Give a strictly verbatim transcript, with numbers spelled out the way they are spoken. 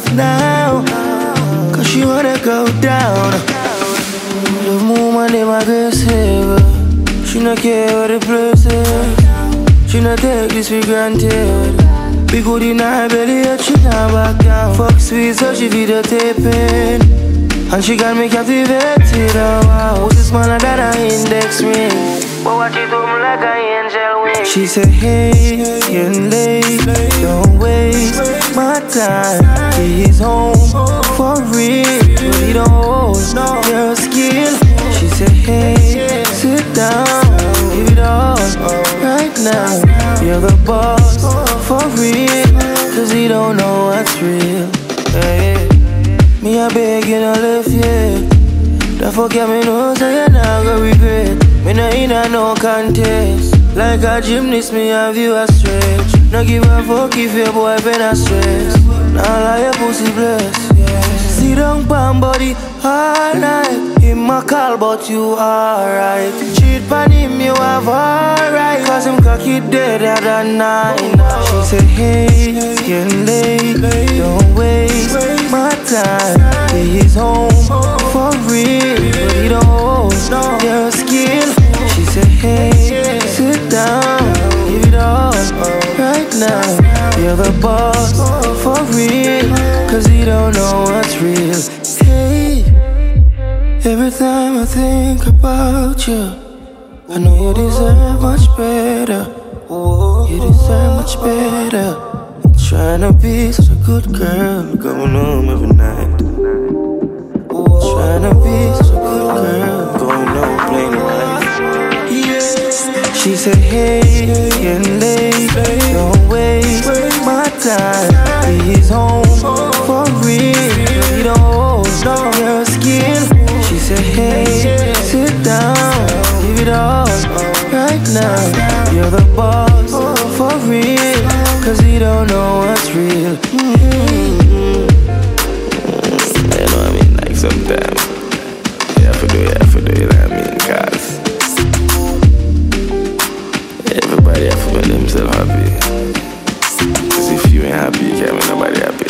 off now, cause she wanna go down. Love woman, they my grace saver. She not care what the place is. She not take this for granted. We good in her belly, yet she not back down. Fuck sweet, so she videotaping. And she got me captivated, oh wow. Who's this man that an index ring? But watch it do me like an angel wing. She said, hey, getting late, don't waste my time. He's home for real, but he don't hold your skill. She said, hey, sit down, give it all right now. You're the boss for real, cause he don't know what's real. Hey. Me a begging a lift, yeah. Don't forget me know, so you're not gonna regret. Me no in a no contest. Like a gymnast, me have you a stretch. No give a fuck if your boy been a stress. Now like your pussy bless, yeah. Sit down, palm body all night. Him my call, but you alright. Cheat pan him, you have alright. Cause him cocky dead at a nine. She said, hey, it's getting late, don't waste my time. He's home for real, but he don't hold your skill. She said, hey, sit down, give it all right now. You're the boss for real, cause he don't know what's real. Hey, every time I think about you, I know you deserve much better. You deserve much better. I'm trying to be such a good girl, going home every night. Trying to be such a good girl, going home playing right. She said, hey, getting late, don't waste my time. He's home for real, he don't hold your skill. She said, hey, sit down, give it all right now. You're the boss for real, cause he don't know what's real. Mm-hmm. You know what I mean, like sometimes you have to do it, you have to do it, I mean, cause everybody have to make themselves happy. Cause if you ain't happy, you can't make nobody happy.